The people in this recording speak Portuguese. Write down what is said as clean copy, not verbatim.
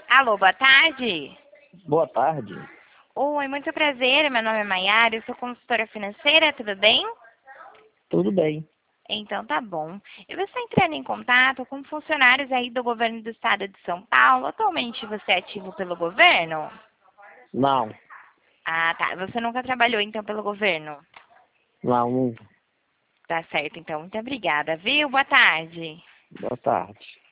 Alô, boa tarde. Boa tarde. Oi, muito prazer. Meu nome é Maiara, eu sou consultora financeira, tudo bem? Tudo bem? Então tá bom. Eu estou entrando em contato com funcionários aí do governo do estado de São Paulo. Atualmente você é ativo pelo governo? Não, Ah, tá. Você nunca trabalhou então pelo governo? não. Tá certo, então. Muito obrigada, viu? Boa tarde. Boa tarde.